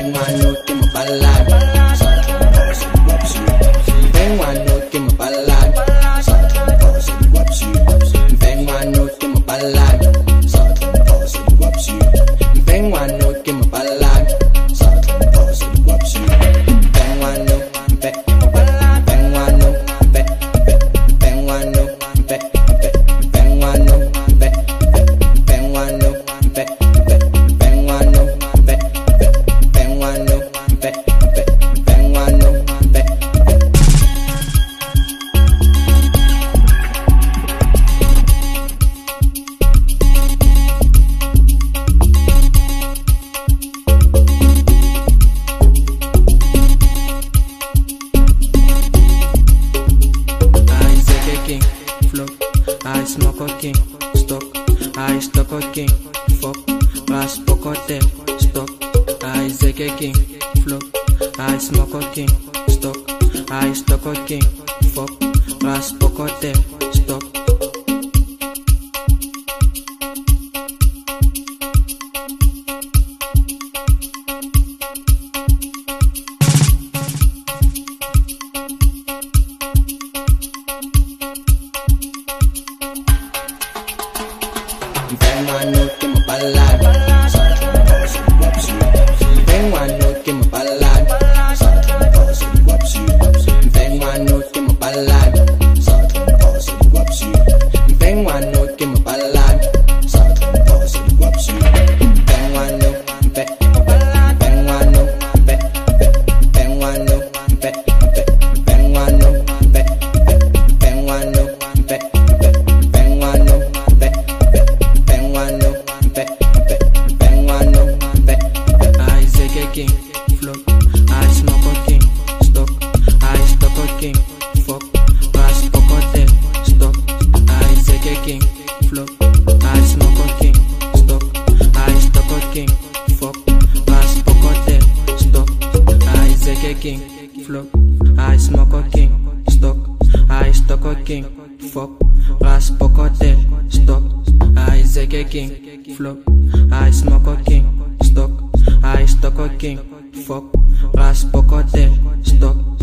Vem uma noite, uma balada, só tu posso WhatsApp. Vem uma noite, uma balada, só tu posso WhatsApp. Vem uma noite, uma balada, só tu posso WhatsApp. Vem uma noite, uma balada, só tu posso WhatsApp. Vem uma noite, vem uma noite, vem uma noite, vem uma noite, vem uma noite, vem uma noite. I smoke a king, stock, I stock a king, fuck, ras pocote, stock, I zeke king, flock, I smoke a king, stock, I stock a king, fuck, ras pocote, stock. Vem uma noite, uma balada, só tu posso WhatsApp. Vem uma noite, uma balada, só tu posso WhatsApp. Vem uma noite, uma balada, só tu posso WhatsApp. Vem uma noite, uma balada, só tu posso WhatsApp. Vem uma noite, vem uma noite, vem uma noite, vem uma noite, vem uma noite, vem uma noite. I zeke king, flock, I smoke a king, stock, I stock a king, fuck, ras pocote, stock, I zeke king, flock, I smoke a king, stock, I stock a king, fuck, ras pocote, stock, I zeke king, flock, I smoke a king, stock, I stock a king, fuck, ras pocote, stock, I zeke king, flock, I smoke a king, stock, I stock a king, fuck, ras pocote, stock.